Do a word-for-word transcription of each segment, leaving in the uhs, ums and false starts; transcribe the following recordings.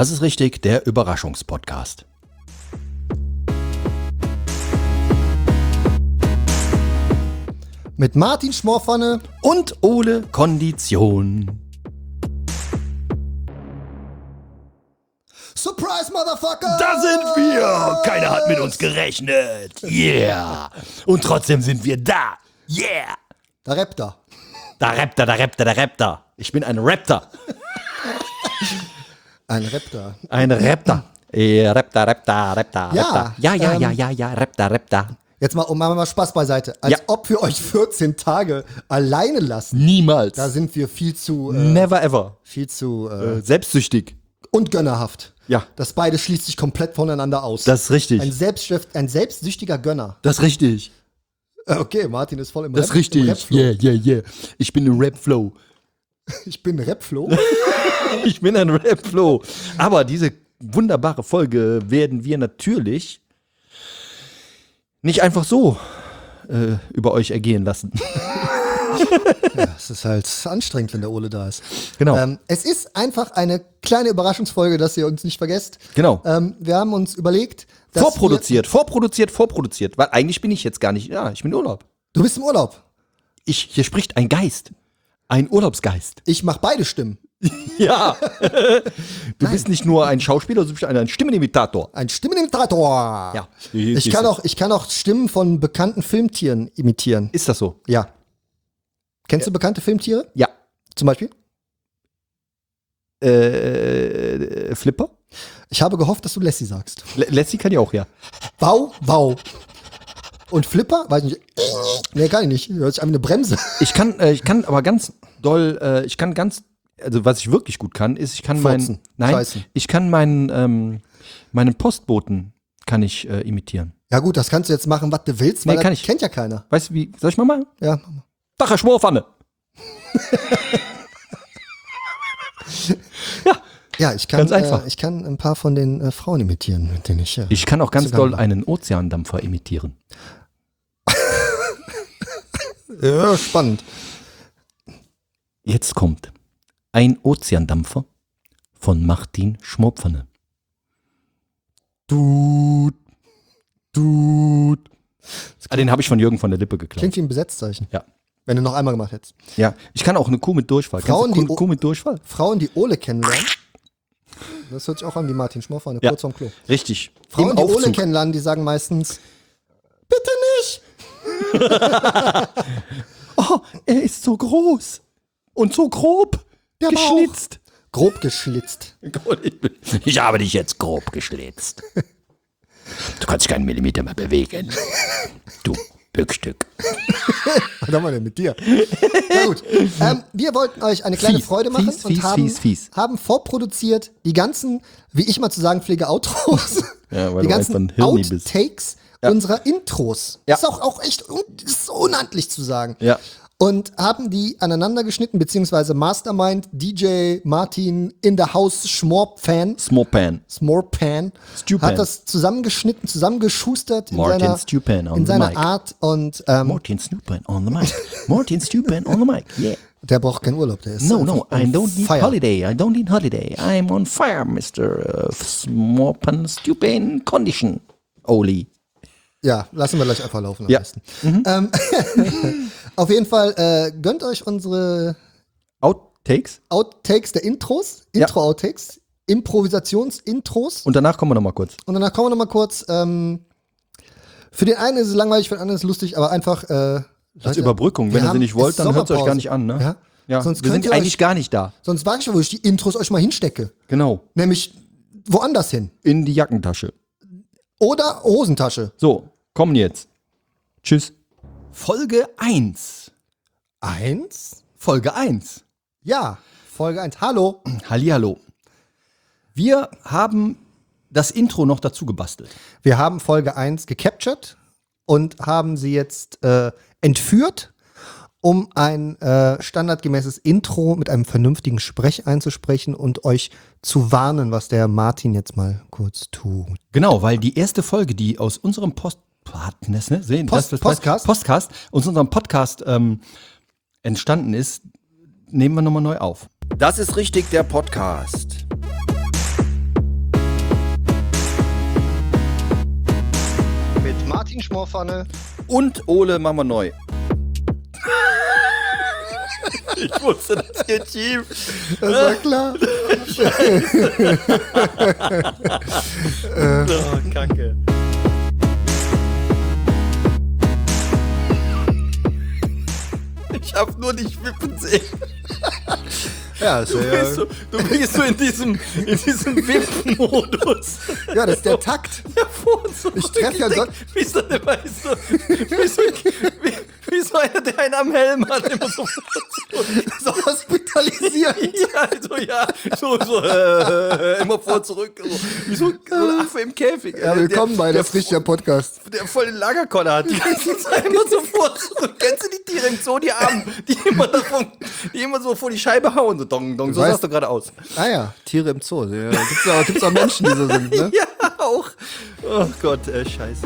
Das ist richtig, der Überraschungspodcast. Mit Martin Schmorpfanne und Ole Kondition. Surprise, Motherfucker! Da sind wir! Keiner hat mit uns gerechnet. Yeah! Und trotzdem sind wir da. Yeah! Da rappt er. Da rappt er, da rappt er, da rappt er. Ich bin ein Raptor. Ein Raptor. Ein Raptor. Ja, Raptor, Raptor, Raptor, Ja, Raptor. Ja, ja, ähm, ja, ja, ja, Raptor, Raptor. Jetzt mal, um machen wir mal Spaß beiseite. Als Ja. ob wir euch vierzehn Tage alleine lassen. Niemals. Da sind wir viel zu, äh, Never ever. viel zu äh, Äh, selbstsüchtig. und gönnerhaft. Ja. Das beide schließt sich komplett voneinander aus. Das ist richtig. ein, Selbstschrift, ein selbstsüchtiger Gönner. Das ist richtig. Äh, Okay, Martin ist voll im Das ist Rap, im richtig. Rapflow. Yeah, yeah, yeah. Ich bin ein Rap-Flow. Ich bin Rapflow. Ich bin ein Rap-Flow. Aber diese wunderbare Folge werden wir natürlich nicht einfach so äh, über euch ergehen lassen. Ja, es ist halt anstrengend, wenn der Ole da ist. Genau. Ähm, es ist einfach eine kleine Überraschungsfolge, dass ihr uns nicht vergesst. Genau. Ähm, wir haben uns überlegt, dass Vorproduziert, vorproduziert, vorproduziert. Weil eigentlich bin ich jetzt gar nicht, ja, ich bin in Urlaub. Wir, du bist im Urlaub. Ich, hier spricht ein Geist. Ein Urlaubsgeist. Ich mache beide Stimmen. Ja. Du bist nicht nur ein Schauspieler, du bist ein Stimmenimitator. Ein Stimmenimitator. Ja. Ich kann auch, ich kann auch Stimmen von bekannten Filmtieren imitieren. Ist das so? Ja. Kennst du bekannte Filmtiere? Ja. Zum Beispiel? Äh, Flipper? Ich habe gehofft, dass du Lassie sagst. L- Lassie kann ja auch, ja. Bau, Bau. Und Flipper? Weiß nicht. Nee, kann ich nicht. Hört sich an wie eine Bremse. Ich kann, äh, ich kann aber ganz doll, äh, ich kann ganz, also was ich wirklich gut kann, ist, ich kann Furzen. meinen, nein, Scheißen. ich kann meinen, ähm, meinen Postboten kann ich äh, imitieren. Ja gut, das kannst du jetzt machen, was du willst, weil Nee, kann das ich. kennt ja keiner. Weißt du wie, soll ich mal machen? Ja, mach mal. Dach, Herr Schmorpfanne. Ja. Ja, ich kann, Ganz einfach. Äh, ich kann ein paar von den äh, Frauen imitieren, mit denen ich. Äh, Ich kann auch ganz Zugang doll war. einen Ozeandampfer imitieren. ja, spannend. Jetzt kommt ein Ozeandampfer von Martin Schmorpfanne. Dude, dude. Ah, den habe ich von Jürgen von der Lippe geklaut. Klingt wie ein Besetzzeichen. Ja. Wenn du noch einmal gemacht hättest. Ja, ich kann auch eine Kuh mit Durchfall. Frauen, Kennst du die Kuh, o- Kuh mit Durchfall? Frauen, die Ole kennenlernen. Das hört sich auch an wie Martin Schmorpfanne, Ja. kurz vorm Klo. Richtig. Frauen, Im die Ole Aufzug. kennenlernen, die sagen meistens, bitte nicht. Oh, er ist so groß und so grob Der geschnitzt. Grob geschlitzt. Ich habe dich jetzt grob geschlitzt. Du kannst keinen Millimeter mehr bewegen. Du Bückstück. Was haben wir denn mit dir? Na gut. Ähm, wir wollten euch eine kleine Fies, Freude machen fies, und fies, haben, fies, fies. haben vorproduziert die ganzen, wie ich mal zu sagen pflege, Outros. Ja, weil die du ganzen einfach ein Hirni bist. Outtakes unserer Intros. Ja. Ist auch, auch echt un das ist unhandlich zu sagen. Ja. Und haben die aneinander geschnitten, beziehungsweise Mastermind, D J Martin in the House Schmorp-Fan, Smorpan. Smorpan, Stupan. hat das zusammengeschnitten, zusammengeschustert in Martin seiner, Stupan on in the seiner mic. Art und ähm, Martin Stupan on the mic. Martin Stupan on the mic. Yeah. der braucht keinen Urlaub, der ist No, no, einfach I on don't need fire. holiday. I don't need holiday. I'm on fire, Mister Uh, Smorpan Stupan Condition. Oli. Ja, lassen wir gleich einfach laufen am Ja. besten. Ähm, auf jeden Fall, äh, gönnt euch unsere Outtakes. Outtakes der Intros, Ja. Intro-Outtakes, Improvisations-Intros. Und danach kommen wir noch mal kurz. Und danach kommen wir nochmal kurz, ähm, für den einen ist es langweilig, für den anderen ist es lustig, aber einfach, äh, Als Leute, Überbrückung. wir Wenn ihr sie haben- nicht wollt, es ist dann hört es euch gar Sommerpause. nicht an, ne? Ja. Ja, Sonst wir könnt sind ihr eigentlich euch- gar nicht da. Sonst wage ich ja, wo ich die Intros euch mal hinstecke. Genau. Nämlich woanders hin. In die Jackentasche. Oder Hosentasche. So, kommen jetzt. Tschüss. Folge eins. Eins? Folge eins. Ja, Folge eins. Hallo. Hallihallo. Wir haben das Intro noch dazu gebastelt. Wir haben Folge eins gecaptured und haben sie jetzt äh, entführt, um ein äh, standardgemäßes Intro mit einem vernünftigen Sprech einzusprechen und euch zu warnen, was der Martin jetzt mal kurz tut. Genau, weil die erste Folge, die aus unserem Post Partners, ne, sehen, Post- das, das, Postcast? Postcast, aus unserem Podcast ähm, entstanden ist, nehmen wir nochmal neu auf. Das ist richtig, der Podcast. Mit Martin Schmorpfanne. Und Ole machen wir neu. Ich wusste, das geht schief. Das war klar. Oh, Kacke. Ich hab nur dich wippen sehen. Ja, ist Du ja, bist so, du bist so in diesem, in diesem Wippen-Modus. ja, das ist der Takt. Ja, vor und zurück. Ich treffe ja denk, so- Wie so, weißt du, wie so, wie, wie so einer, der einen am Helm hat. Immer so, So hospitalisiert. ja, also, ja, so, so, äh, immer vor und zurück. So, wie so, so ein Affe im Käfig. Ja, willkommen bei der, Das Richtige Podcast. der voll den Lagerkoller hat, die ganze Zeit immer so vor und zurück. Kennst du die Tiere im Zoo, die Armen, die immer, davon, die immer so vor die Scheibe hauen, so dong, dong, so weißt- sahst du gerade aus. Ah ja, Tiere im Zoo. Ja, gibt's auch, gibt's auch Menschen, die so sind, ne? Ja, auch. Oh Gott, äh, scheiße.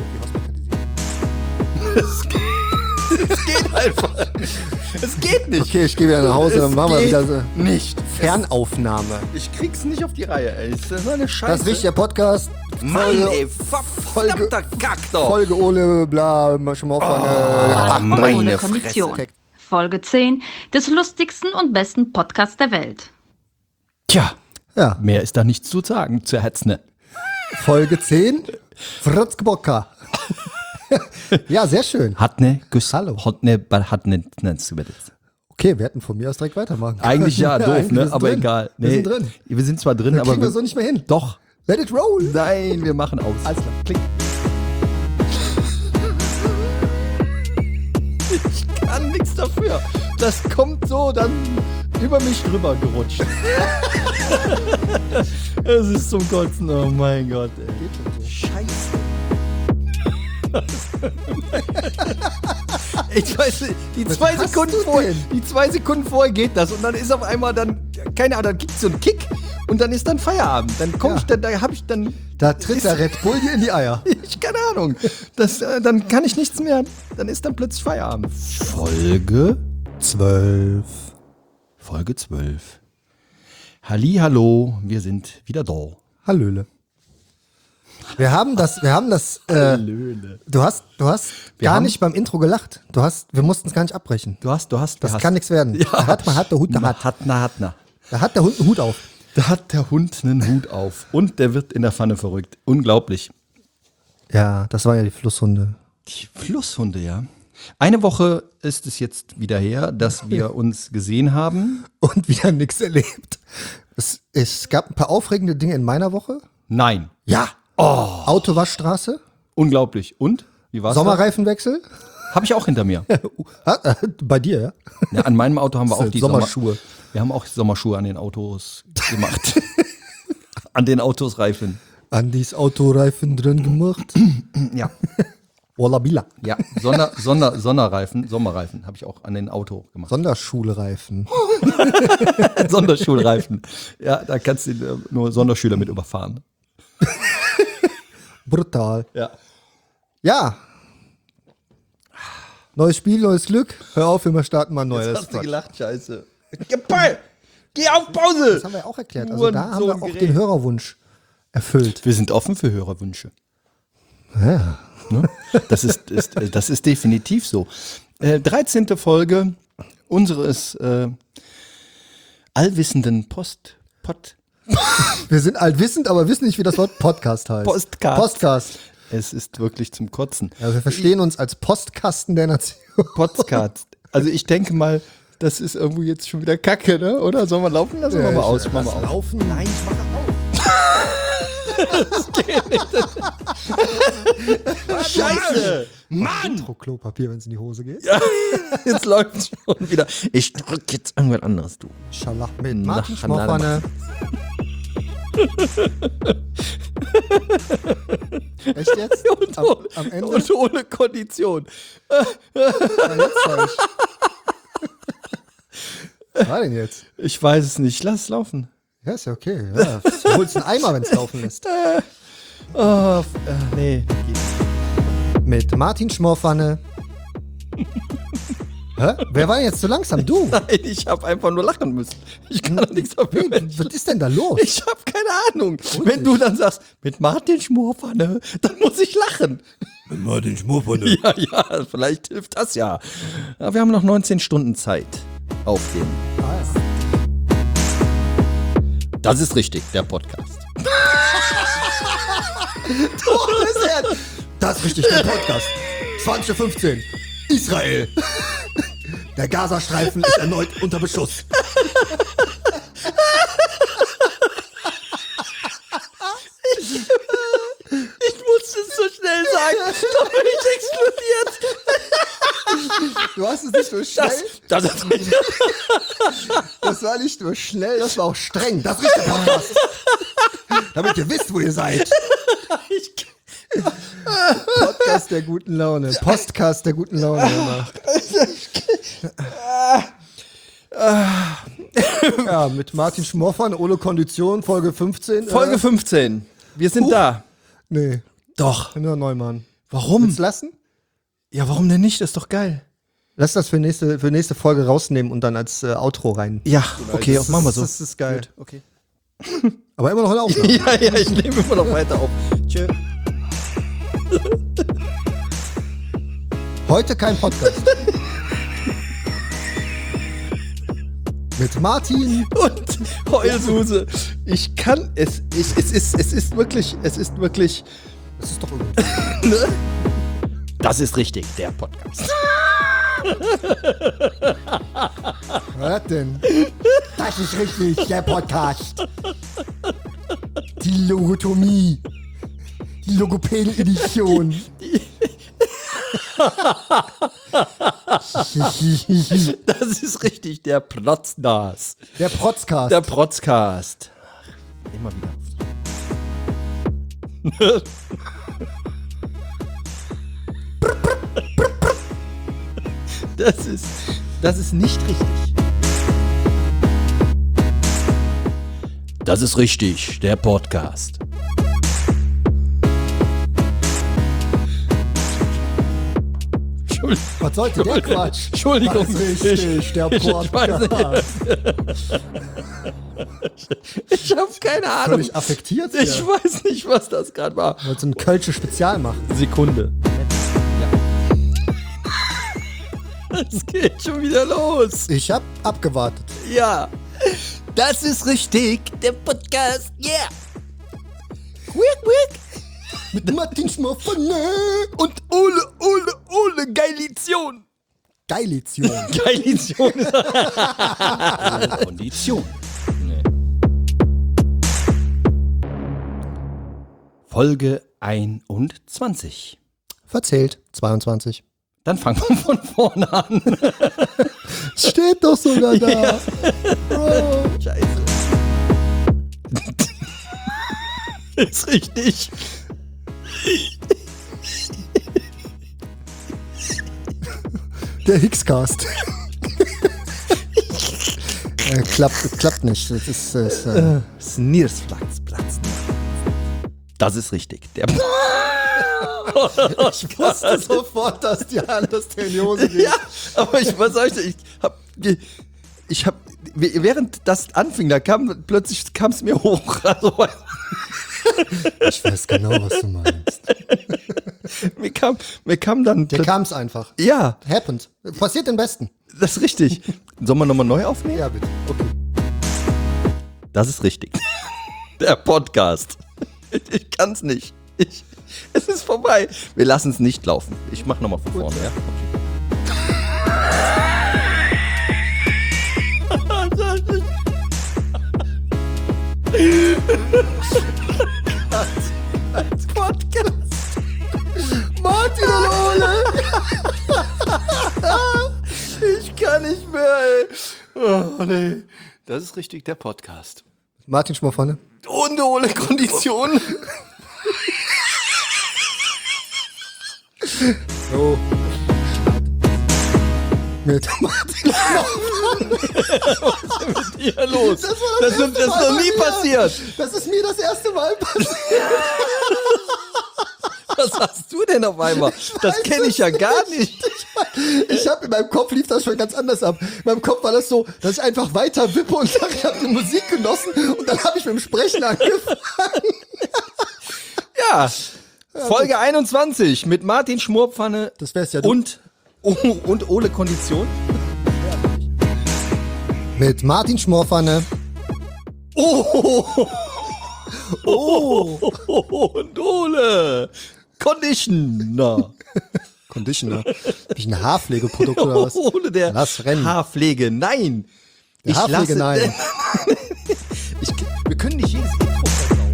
Es geht, es geht einfach. Es geht nicht. Okay, ich gehe wieder nach Hause, dann Es machen wir geht wieder so nicht. Fernaufnahme. Ich krieg's nicht auf die Reihe, ey. Das ist so eine Scheiße. Das Richtige Podcast. Mann, Folge, ey, verdammter Kack doch. Folge Ole, bla, Schmorpfanne. Ah, meine Ohne Fresse. Kondition. Folge zehn des lustigsten und besten Podcasts der Welt. Tja, Ja, mehr ist da nichts zu sagen, zu Hetzne. Folge zehn. Fritz Gebocka. Ja, sehr schön. Hat ne, Güss, Hallo. Hat ne, hat ne, ne, Okay, wir hätten von mir aus direkt weitermachen. Eigentlich ja, doof, eigentlich, wir ne, sind aber drin. egal. Wir sind drin. Wir sind zwar drin, Das aber kriegen wir so nicht mehr hin. Doch. Let it roll. Nein, wir machen aus. Alles klar, klick. Ich kann nichts dafür. Das kommt so dann über mich drüber gerutscht. Es ist zum Kotzen, oh mein Gott, ey. Scheiße. Ich weiß nicht, die Was zwei hast Sekunden du vorher, denn? die zwei Sekunden vorher geht das und dann ist auf einmal dann, keine Ahnung, dann gibt's so einen Kick und dann ist dann Feierabend. Dann komm Ja. ich, dann, da hab ich dann, Da tritt ist- der Red Bull dir in die Eier. ich, keine Ahnung, das, äh, dann kann ich nichts mehr, dann ist dann plötzlich Feierabend. Folge? Zwölf. Folge zwölf. Hallihallo, wir sind wieder da. Hallöle. Wir haben das, wir haben das, äh, Löhle. du hast, du hast Wir gar haben- nicht beim Intro gelacht. Du hast, wir mussten es gar nicht abbrechen. Du hast, du hast, Das du hast. kann nichts werden. Ja. Da hat man, hat der Hut, der hat. Hat, na, hat, na. Da hat der Hund einen Hut auf. Da hat der Hund einen Hut auf und der wird in der Pfanne verrückt. Unglaublich. Ja, das waren ja die Flusshunde. Die Flusshunde, ja. Eine Woche ist es jetzt wieder her, dass wir uns gesehen haben. Und wieder nichts erlebt. Es, es gab ein paar aufregende Dinge in meiner Woche. Nein. Ja. Oh. Autowaschstraße. Unglaublich. Und? Wie war's? Sommerreifenwechsel. Habe ich auch hinter mir. Ah, äh, bei dir, ja? Ja, an meinem Auto haben wir auch die Sommerschuhe. Sommer wir haben auch Sommerschuhe an den Autos gemacht. An den Autos Reifen. Andis Autoreifen drin gemacht. Ja. Wallabila. Ja, Sonder, Sonder, Sonderreifen, Sommerreifen habe ich auch an den Auto gemacht. Sonderschulreifen. Sonderschulreifen. Ja, da kannst du äh, nur Sonderschüler mit überfahren. Brutal. Ja. Ja. Neues Spiel, neues Glück. Hör auf, wir starten mal neu. Jetzt Das, hast ist du Quatsch. gelacht, scheiße. Geil! Geh auf Pause! Das haben wir ja auch erklärt. Also da haben wir auch Hurensohn-Gerät. den Hörerwunsch erfüllt. Wir sind offen für Hörerwünsche. Ja. Ne? Das, ist, ist, äh, das ist definitiv so. Äh, dreizehnte Folge unseres äh, allwissenden Post, Pod, Wir sind altwissend, aber wissen nicht, wie das Wort Podcast heißt. Postcast. Podcast. Es ist wirklich zum Kotzen. Ja, wir verstehen uns als Postkasten der Nation. Podcast. Also ich denke mal, das ist irgendwo jetzt schon wieder Kacke, ne? Oder? Sollen wir laufen lassen? Machen wir aus. Machen wir aus. Laufen? Nein, ich mache Scheiße! Mann! Intro-Klopapier, wenn es in die Hose geht. Ja, jetzt läuft es schon wieder. Ich drück jetzt irgendwas anderes, du. Schalach mit Na, Martin na, Schmorpfanne. Echt jetzt? Und, Am, ohne- am Ende? und ohne Kondition. Ja, jetzt sag ich. Was war denn jetzt? Ich weiß es nicht. Lass es laufen. Ja, ist ja okay. Ja, du holst einen Eimer, wenn es laufen lässt. Oh, f- äh, nee. Geht. Mit Martin Schmorpfanne. Hä? Wer war denn jetzt so langsam? Du? Nein, ich habe einfach nur lachen müssen. Ich kann doch nichts dafür. Nee, Mensch. was ist denn da los? Ich habe keine Ahnung. Wenn du dann sagst, mit Martin Schmorpfanne, dann muss ich lachen. Mit Martin Schmorferne. Ja, ja, vielleicht hilft das ja. Ja, wir haben noch neunzehn Stunden Zeit auf dem. Ah, ja. Das ist richtig, der Podcast. Das ist richtig, der Podcast. zwanzig Uhr fünfzehn. Israel. Der Gazastreifen ist erneut unter Beschuss. Ich musste es so schnell sagen, da bin ich explodiert. Du hast es nicht nur schnell, Das, das ist richtig. das war nicht nur schnell, das war auch streng. Das ist der Podcast. Damit ihr wisst, wo ihr seid. Podcast der guten Laune. Podcast der guten Laune. Immer. Ja, mit Martin Schmoffern, ohne Kondition, Folge fünfzehn. Folge äh, fünfzehn. Wir sind Huch. da. Nee, Doch. nur Neumann. Warum? Willst du lassen? Ja, warum denn nicht? Das ist doch geil. Lass das für nächste, für nächste Folge rausnehmen und dann als äh, Outro rein. Ja, okay, das machen wir ist- so. das ist geil. Gut, okay. Aber immer noch eine Aufnahme. Ja, ja, ich nehme immer noch weiter auf. Tschö. Heute kein Podcast. Mit Martin. Und Heulsuse. Ich kann es. Ich, es, ist, es ist wirklich. Es ist wirklich. Das ist doch irgendwie. Ne? Das ist richtig, der Podcast. Was denn? Das ist richtig, der Podcast. Die Logotomie. Die Logopäden-Edition. Das ist richtig, der Protznaz. Der Protzcast. Der Protzcast. Immer wieder auf. Das ist, das ist nicht richtig. Das ist richtig, der Podcast. Entschuldigung. Was sollte der Quatsch? Entschuldigung. Das ist richtig, der Ich- ich weiß nicht. Podcast. Ich habe keine Ahnung. Völlig affektiert. Ich hier. weiß nicht, was das gerade war. Wolltest du ein Kölsche Spezial machen? Sekunde. Es geht schon wieder los. Ich hab abgewartet. Ja. Das ist richtig, der Podcast. Yeah. Quick, quick. Mit Martin Schmorferne Und Ole, Ole, Ole, Geilition. Geilition. Geilition. Kondition. Nee. Folge einundzwanzig. Verzählt. zweiundzwanzig. Dann fangen wir von vorne an. Steht doch sogar da. Ja. Bro. Scheiße. Ist richtig. Der Hickscast. äh, klappt, klappt nicht. Das ist, das, äh, Sneersplatz. Das ist richtig. Der ich wusste sofort, dass dir alles in die Hose geht. Ja, aber ich, was soll ich denn? Ich hab, ich hab, während das anfing, da kam plötzlich kam es mir hoch. Also, Ich weiß genau, was du meinst. mir kam, mir kam dann, Dir kam es einfach. ja, Happened. Passiert den Besten. das ist richtig. Sollen wir nochmal neu aufnehmen? Ja, bitte. Okay. Das ist richtig. Der Podcast. Ich kann's nicht. Ich, es ist vorbei. Wir lassen es nicht laufen. Ich mach nochmal von vorne, ja? Als Podcast. Martin und Ole. Ich kann nicht mehr, ey. Oh, nee. Das ist richtig, der Podcast. Martin Schmorferne. Und ohne Kondition. So. Mit Martin Ja, los. Das war Das, das das, erste ist Mal noch bei nie mir. passiert. Das ist mir das erste Mal passiert. Was hast du denn auf einmal? Das kenne ich ja gar nicht. Ich habe in meinem Kopf lief das schon ganz anders ab. In meinem Kopf war das so, dass ich einfach weiter wippe und sage, ich habe die Musik genossen und dann habe ich mit dem Sprechen angefangen. Ja, Folge einundzwanzig mit Martin Schmorpfanne Das wär's ja du. und, und Ole Kondition. Mit Martin Schmorpfanne. Oh, oh, und Ole Conditioner. Conditioner. Wie ein Haarpflegeprodukt oder was? Ole der Lass rennen. Haarpflege, nein. Der Haarpflege, nein. ich, wir können nicht jedes Intro versauen.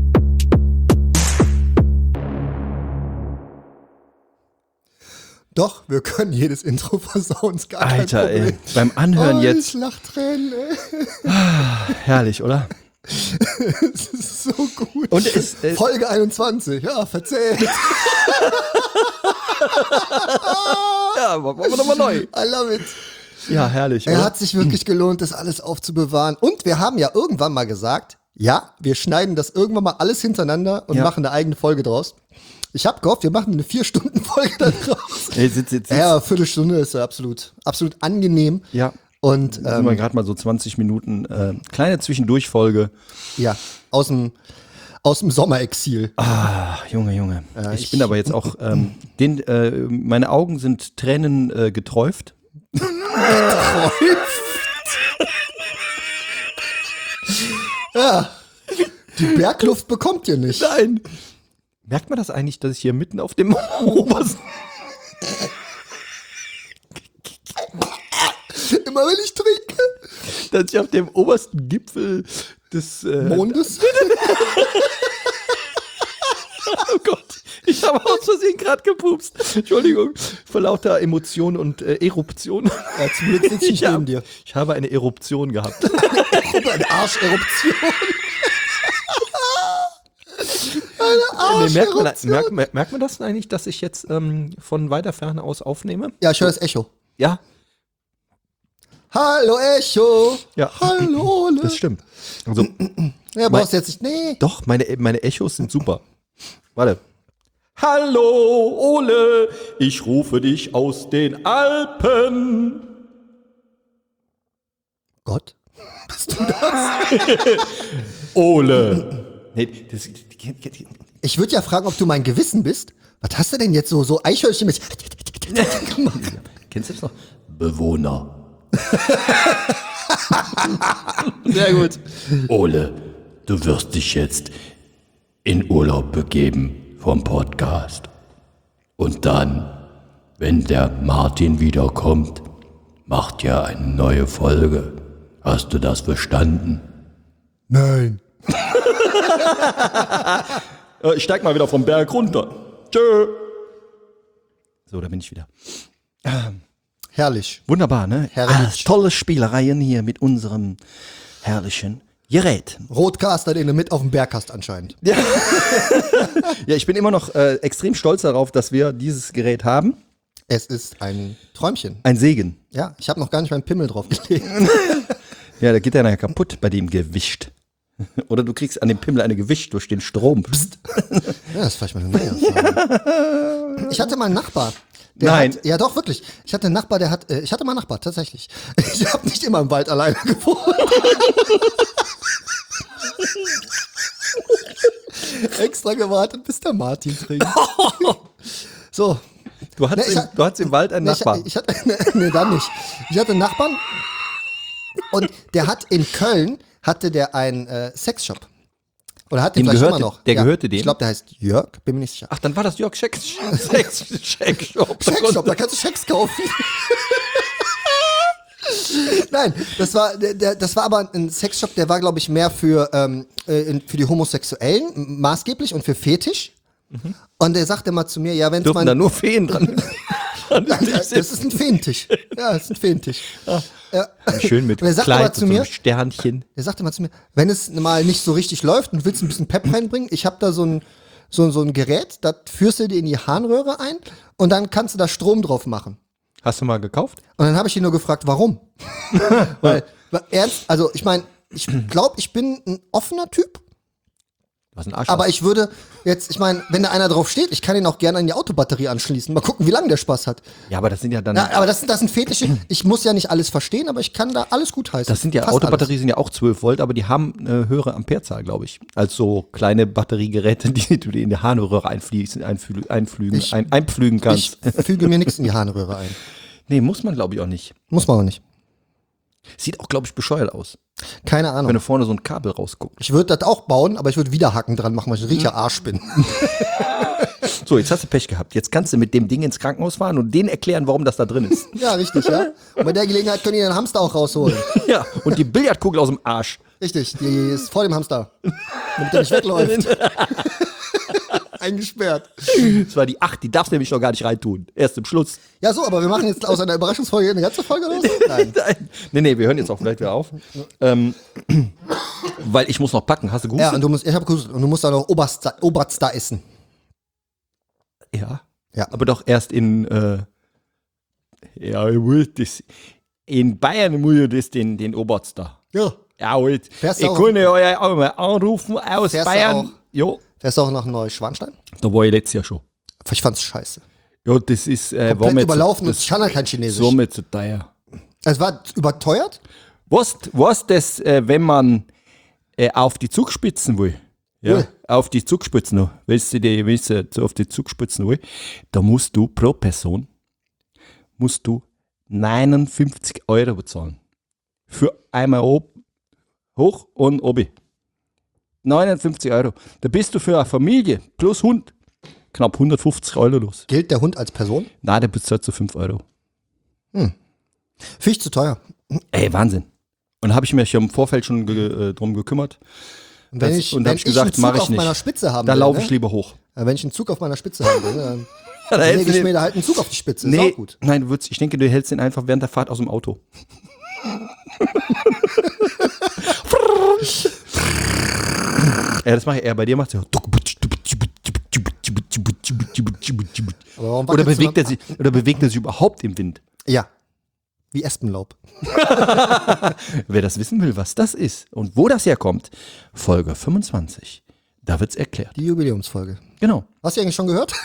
Doch, wir können jedes Intro versauen, ist gar Alter, kein Problem. ey, beim Anhören oh, jetzt. Ich lach Tränen, ey. Herrlich, oder? Das ist so gut. Und es, äh, Folge einundzwanzig, ja, verzählt. ja, machen wir nochmal neu. I love it. Ja, herrlich. Er oder? hat sich wirklich gelohnt, das alles aufzubewahren. Und wir haben ja irgendwann mal gesagt, ja, wir schneiden das irgendwann mal alles hintereinander und Ja. machen eine eigene Folge draus. Ich habe gehofft, wir machen eine vier-Stunden-Folge da draus. Ey, sitz, sitz, sitz. Ja, eine Viertelstunde ist ja absolut, absolut angenehm. Ja. Und Sind wir ähm, gerade mal so zwanzig Minuten, äh, kleine Zwischendurchfolge. ja, aus dem, aus dem Sommerexil. Ah, Junge, Junge. ich, ich- bin aber jetzt auch, ähm, den, äh, meine Augen sind Tränen äh, geträuft. Ja, die Bergluft bekommt ihr nicht. Nein. Merkt man das eigentlich, dass ich hier mitten auf dem obersten, Immer wenn ich trinke. dass ich auf dem obersten Gipfel des, äh, Mondes. oh Gott, ich habe aus Versehen gerade gepupst. Entschuldigung, vor lauter Emotionen und äh, Eruption. Ja, zum Glück sitze ich hab- neben dir. Ich habe eine Eruption gehabt. Eine Arscheruption. Nee, merkt, man, Arscheruption. merkt, merkt, merkt man das eigentlich, dass ich jetzt ähm, von weiter Ferne aus aufnehme? Ja, ich höre das Echo. Ja, Hallo Echo. ja. Hallo Ole. Das stimmt. Also, Ja, brauchst du jetzt nicht. Nee. doch, meine, meine Echos sind super. Warte. Hallo, Ole, ich rufe dich aus den Alpen. Gott. Bist du das? Ole. Nee, das, Ich würde ja fragen, ob du mein Gewissen bist. Was hast du denn jetzt so, so Eichhörnchen mit gemacht? kennst du das noch? Bewohner. Sehr gut. Ole, du wirst dich jetzt in Urlaub begeben vom Podcast. Und dann, wenn der Martin wiederkommt, macht ihr eine neue Folge. Hast du das verstanden? Nein. Ich steig mal wieder vom Berg runter. Tschö. So, da bin ich wieder. Herrlich. Wunderbar, ne? Herrlich. Ah, tolle Spielereien hier mit unserem herrlichen Gerät. Roadcaster, den du mit auf dem Berg hast anscheinend. Ja, ich bin immer noch äh, extrem stolz darauf, dass wir dieses Gerät haben. Es ist ein Träumchen. Ein Segen. Ja, ich habe noch gar nicht meinen Pimmel draufgelegt. Ja, da geht der nachher kaputt bei dem Gewicht. Oder du kriegst an dem Pimmel eine Gewicht durch den Strom. Psst. Ja, das ist vielleicht mal eine neue Erfahrung. Ich hatte mal einen Nachbar. Der Nein. Hat, ja, doch, wirklich. Ich hatte einen Nachbar, der hat, äh, ich hatte mal einen Nachbar, tatsächlich. Ich habe nicht immer im Wald alleine gewohnt. Extra gewartet, bis der Martin trinkt. So. Du hattest, Nee, ich im, ha- du hattest im Wald einen Nee, Nachbarn. Ich, ich hatte, nee, nee, dann nicht. Ich hatte einen Nachbarn und der hat in Köln, hatte der einen äh, Sexshop. Oder hat den Dem vielleicht gehörte- immer noch. der gehörte dem? Ich glaube, der heißt Jörg, bin mir nicht sicher. Ach, dann war das Jörg Scheck Sex Shop. Sexshop, da kannst du Schecks kaufen. Nein, das war, der, der, das war aber ein Sexshop, der war, glaube ich, mehr für, ähm, äh, in- für die Homosexuellen m- maßgeblich und für Fetisch. Und der sagte mal zu mir, ja, wenn es Dürfen mal. da nur Feen dran. dran Ja, das ist ein Feentisch. Ja, das ist ein Feentisch. Ja. Schön mit Und er sagte Kleid aber und zu so mir, einem Sternchen. Er sagte mal zu mir, wenn es mal nicht so richtig läuft und willst ein bisschen Pep reinbringen, ich habe da so ein, so, so ein Gerät, das führst du dir in die Harnröhre ein und dann kannst du da Strom drauf machen. Hast du mal gekauft? Und dann habe ich ihn nur gefragt, warum? weil, weil ernst, also ich meine, ich glaube, ich bin ein offener Typ. Was ein Arsch. Aber ich würde jetzt, ich meine, wenn da einer drauf steht, ich kann ihn auch gerne an die Autobatterie anschließen. Mal gucken, wie lange der Spaß hat. Ja, aber das sind ja dann. Ja, aber das, das sind Fetische. Ich muss ja nicht alles verstehen, aber ich kann da alles gut heißen. Das sind ja, Fast Autobatterien sind ja auch zwölf Volt, aber die haben eine höhere Amperezahl, glaube ich. Als so kleine Batteriegeräte, die du dir in die Harnröhre einfließen, einflü einflügen, Ich- ein, einpflügen alles. kannst. Ich füge mir nichts in die Harnröhre ein. Nee, muss man, glaube ich, auch nicht. Muss man auch nicht. Sieht auch, glaube ich, bescheuert aus. Keine Wenn Ahnung. du vorne so ein Kabel rausguckst. Ich würde das auch bauen, aber ich würde wieder Haken dran machen, weil ich ein richtiger Arsch bin. So, jetzt hast du Pech gehabt. Jetzt kannst du mit dem Ding ins Krankenhaus fahren und denen erklären, warum das da drin ist. Ja, richtig, ja. Und bei der Gelegenheit können die den Hamster auch rausholen. Ja, und die Billardkugel aus dem Arsch. Richtig, die ist vor dem Hamster. Damit der nicht wegläuft. Eingesperrt. Das war die acht, die darfst du nämlich noch gar nicht reintun. Erst im Schluss. Ja, so, aber wir machen jetzt aus einer Überraschungsfolge eine ganze Folge los? Nein. Nein. Nee, nee, wir hören jetzt auch vielleicht wieder auf. Ähm, weil ich muss noch packen. Hast du gut? Ja, und du musst, ich hab gewusst, und du musst da noch Oberst, Oberst da essen. Ja. Ja. Aber doch erst in, äh, ja, ich will das, in Bayern muss ich das den, den Oberst da. Ja. Ja, halt. Fährst du Ich auch- kann ja euch auch mal anrufen aus Fährst du Bayern. auch? Ja, Fährst du auch nach Neuschwanstein? da war ich letztes Jahr schon. Ich fand's scheiße. Ja, das ist, äh, war Komplett mir überlaufen zu, und ich kann halt kein Chinesisch. so mir zu teuer. Es war überteuert? Was, was das, äh, wenn man äh, auf die Zugspitzen will? Ja, Ui. auf die Zugspitzen noch. Willst du die, willst du so auf die Zugspitzen will? Da musst du pro Person musst du neunundfünfzig Euro bezahlen. Für einmal ob, hoch und obi. neunundfünfzig Euro. Da bist du für eine Familie plus Hund knapp hundertfünfzig Euro los. Gilt der Hund als Person? Nein, der bezahlt so fünf Euro. Finde ich zu teuer. Ey, Wahnsinn. Und habe ich mich ja im Vorfeld schon ge äh, drum gekümmert. Und wenn Das- ich, und wenn hab ich ich gesagt, einen Zug mach ich auf nicht. meiner Spitze haben Da will, laufe ne? ich lieber hoch. Ja, wenn ich einen Zug auf meiner Spitze haben will, ne, dann Ja, da lege hältst du ich den- mir da halt einen Zug auf die Spitze. Ist Nee, auch gut. nein, du würdest, ich denke, du hältst den einfach während der Fahrt aus dem Auto. Ja, das mache ich eher. Bei dir macht es ja. Aber warum Oder wackelst du bewegt, er dann- sich, oder bewegt er sich überhaupt im Wind? Ja. Wie Espenlaub. Wer das wissen will, was das ist und wo das herkommt, Folge fünfundzwanzig. Da wird's erklärt. Die Jubiläumsfolge. Genau. Hast du eigentlich schon gehört?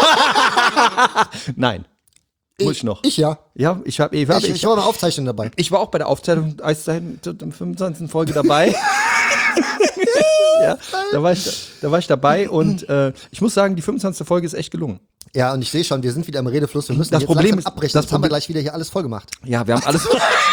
Nein. Muss ich noch. Ich ja. Ja, ich, hab, ich, hab, Ich, ich, ich war bei der Aufzeichnung dabei. ich war auch bei der Aufzeichnung als der fünfundzwanzigsten Folge dabei. Ja, da war ich, da, da war ich dabei und äh, ich muss sagen, die fünfundzwanzigste Folge ist echt gelungen. Ja, und ich sehe schon, wir sind wieder im Redefluss. Wir müssen Das jetzt Problem langsam ist- abbrechen. das Jetzt haben wir Problem- gleich wieder hier alles voll gemacht. Ja, wir haben alles.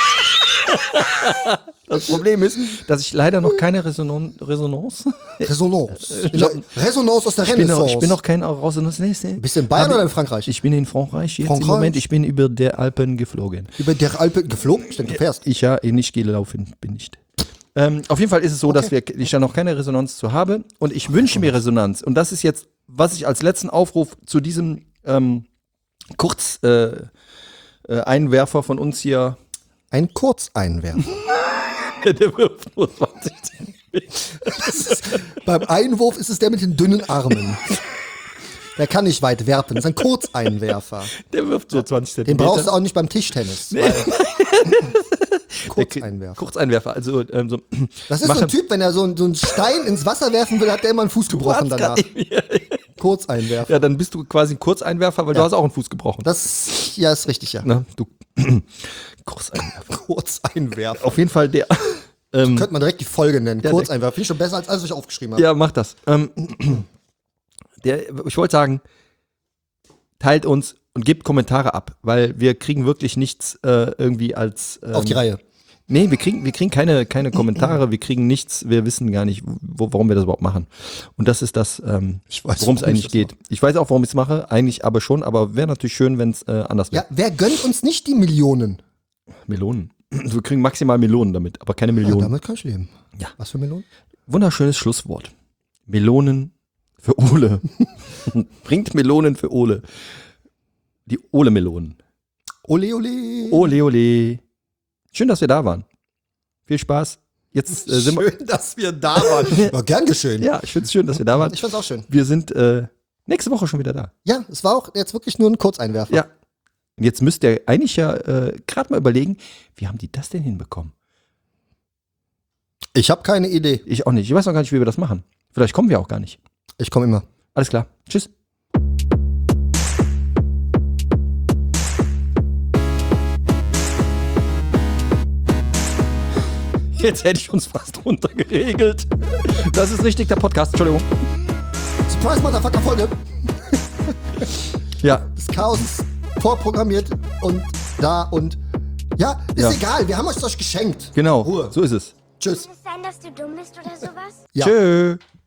Das Problem ist, dass ich leider noch keine Resonon Resonanz. Resonance. Resonance aus der Ich bin, noch, Renaissance. ich bin noch kein Resonanz. Bist du in Bayern oder in Frankreich? Ich bin in Frankreich jetzt Frankreich? im Moment. Ich bin über der Alpen geflogen. Über der Alpe geflogen? Ich denke, du fährst. Ich ja eh nicht gelaufen bin nicht. Ähm, auf jeden Fall ist es so, dass wir, ich da noch keine Resonanz zu habe und ich wünsche mir Resonanz. Und das ist jetzt, was ich als letzten Aufruf zu diesem ähm, Kurz äh, äh, Einwerfer von uns hier. Ein Kurzeinwerfen. Der wirft nur zwanzig Zentimeter. Beim Einwurf ist es der mit den dünnen Armen. Der kann nicht weit werfen. Das ist ein Kurzeinwerfer. Der wirft so zwanzig Den Zentimeter. brauchst du auch nicht beim Tischtennis. weil- Kurzeinwerfer. Kurzeinwerfer, also ähm, so. Das ist so ein Typ, wenn er so, ein- so einen Stein ins Wasser werfen will, hat der immer einen Fuß gebrochen danach. Kurzeinwerfer. Ja, dann bist du quasi ein Kurzeinwerfer, weil du Ja. hast auch einen Fuß gebrochen. Das, ja, ist richtig, ja. Na, du Kurzeinwerfer. Kurzeinwerfer. Auf jeden Fall der. Ähm, Könnte man direkt die Folge nennen. Ja, Kurzeinwerfer. Finde ich schon besser als alles, was ich aufgeschrieben habe. ja, mach das. Ähm, der, ich wollte sagen, teilt uns und gebt Kommentare ab, weil wir kriegen wirklich nichts äh, irgendwie als ähm, Auf die Reihe. Nee, wir kriegen, wir kriegen keine, keine Kommentare, wir kriegen nichts, wir wissen gar nicht, wo, warum wir das überhaupt machen. Und das ist das, ähm, Ich weiß, worum es warum ich eigentlich das geht. Ich weiß auch, warum ich es mache, eigentlich aber schon, aber wäre natürlich schön, wenn es äh, anders wäre. Ja, wer gönnt uns nicht die Millionen? Melonen. Wir kriegen maximal Melonen damit, aber keine Ja, Millionen. damit kann ich leben. Ja. Was für Melonen? Wunderschönes Schlusswort. Melonen für Ole. Bringt Melonen für Ole. Die Ole-Melonen. Ole, ole. Ole, ole. Schön, dass wir da waren. Viel Spaß. Jetzt äh, sind wir. Schön, dass wir da waren. Ja, gern geschehen. Ja, ich finde es schön, dass wir da waren. Ich fand's auch schön. Wir sind äh, nächste Woche schon wieder da. Ja, es war auch jetzt wirklich nur ein Kurzeinwerfer. Ja. Und jetzt müsst ihr eigentlich ja äh, gerade mal überlegen, wie haben die das denn hinbekommen? Ich habe keine Idee. Ich auch nicht. Ich weiß noch gar nicht, wie wir das machen. Vielleicht kommen wir auch gar nicht. Ich komme immer. Alles klar. Tschüss. Jetzt hätte ich uns fast runtergeregelt. Das ist richtig, der Podcast. Entschuldigung. Surprise, Motherfucker, Folge. Ja. Das Chaos ist vorprogrammiert und da und ja, ist Ja. egal. Wir haben euch das geschenkt. Genau. Ruhe. So ist es. Tschüss. Kann es sein, dass du dumm bist oder sowas? Ja. Tschö.